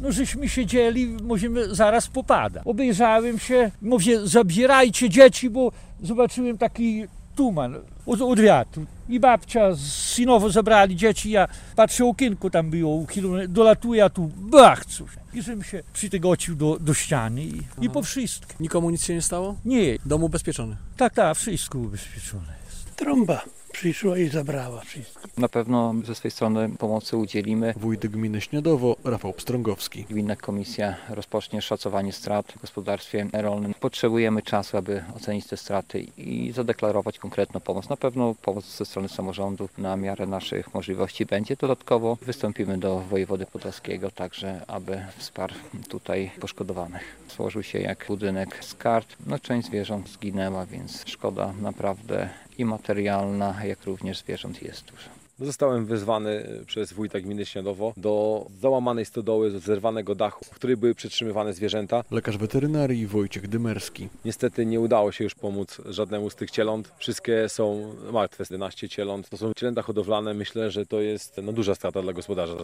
No żeśmy siedzieli, mówimy, zaraz popada. Obejrzałem się, mówię, zabierajcie dzieci, bo zobaczyłem taki tuman od wiatru. I babcia z synowo zabrali dzieci, ja patrzę, okienko tam było, dolatuje, a tu bach coś. I żebym się przytegocił do ściany i po wszystkim. Nikomu nic się nie stało? Nie, Dom ubezpieczony? tak, wszystko ubezpieczone jest. Trąba przyszła i zabrała wszystko. Na pewno ze swojej strony pomocy udzielimy. Wójt gminy Śniadowo, Rafał Pstrągowski. Gminna komisja rozpocznie szacowanie strat w gospodarstwie rolnym. Potrzebujemy czasu, aby ocenić te straty i zadeklarować konkretną pomoc. Na pewno pomoc ze strony samorządu na miarę naszych możliwości będzie. Dodatkowo wystąpimy do wojewody podlaskiego także, aby wsparł tutaj poszkodowanych. Złożył się jak budynek z kart. Część zwierząt zginęła, więc szkoda naprawdę i materialna, jak również zwierząt jest duża. Zostałem wezwany przez wójta gminy Śniadowo do załamanej stodoły, zerwanego dachu, w której były przetrzymywane zwierzęta. Lekarz weterynarii Wojciech Dymerski. Niestety nie udało się już pomóc żadnemu z tych cieląt. Wszystkie są martwe, 11 cieląt. To są cielęta hodowlane. Myślę, że to jest duża strata dla gospodarza.